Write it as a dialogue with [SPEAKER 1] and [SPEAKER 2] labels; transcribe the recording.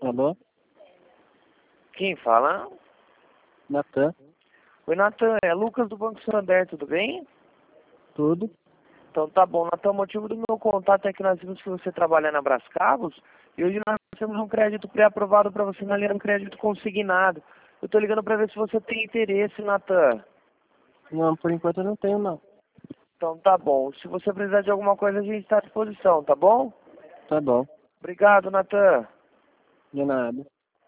[SPEAKER 1] Alô?
[SPEAKER 2] Quem fala?
[SPEAKER 1] Natan?
[SPEAKER 2] Oi, Natan, é Lucas do Banco Santander, tudo bem?
[SPEAKER 1] Tudo?
[SPEAKER 2] Então tá bom, Natan, o motivo do meu contato é que nós vimos que você trabalha na Brascabos e hoje nós temos um crédito pré-aprovado para você na linha do crédito consignado. Eu tô ligando para ver se você tem interesse, Natan.
[SPEAKER 1] Não, por enquanto eu não tenho não.
[SPEAKER 2] Então tá bom, se você precisar de alguma coisa a gente está à disposição, tá bom?
[SPEAKER 1] Tá bom.
[SPEAKER 2] Obrigado, Natan.
[SPEAKER 1] De nada.